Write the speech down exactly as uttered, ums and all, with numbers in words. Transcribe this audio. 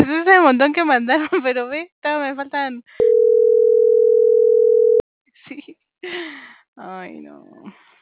ese es el montón que mandaron, pero ve, todavía me faltan. Sí. Ay, no.